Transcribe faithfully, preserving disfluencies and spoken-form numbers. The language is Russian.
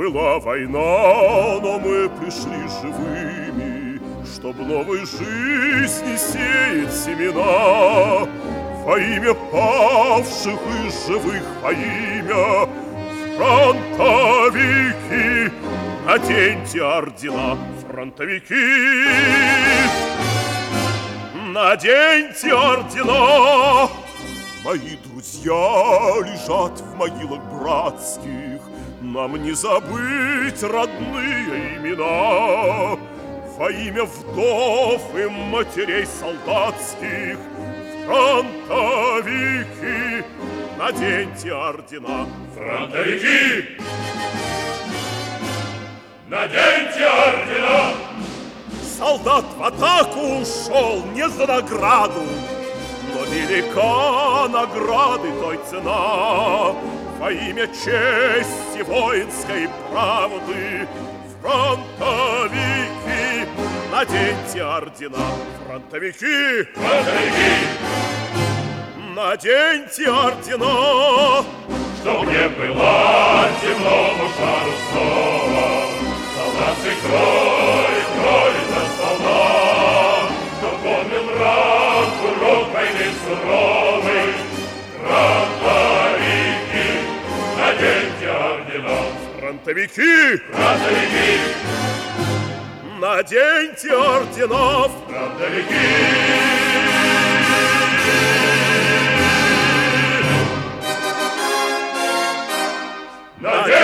Была война, но мы пришли живыми, чтоб новой жизни сеять семена. Во имя павших и живых, во имя фронтовики, наденьте ордена, фронтовики, наденьте ордена. Мои друзья лежат в могилах братских, нам не забыть родные имена. Во имя вдов и матерей солдатских, фронтовики, наденьте ордена. Фронтовики, наденьте ордена. Солдат в атаку ушел не за награду, но велика награды той цена. Во имя чести воинской правды, фронтовики, наденьте ордена. Фронтовики, Фронтовики, наденьте ордена. чтоб не было земному шару снова солдатской крови, крови за солдат. Чтоб помнил мрак урок войны суровый, фронтовики, наденьте ордена. Фронтовики, Фронтовики, наденьте ордена. фронтовики. Наденьте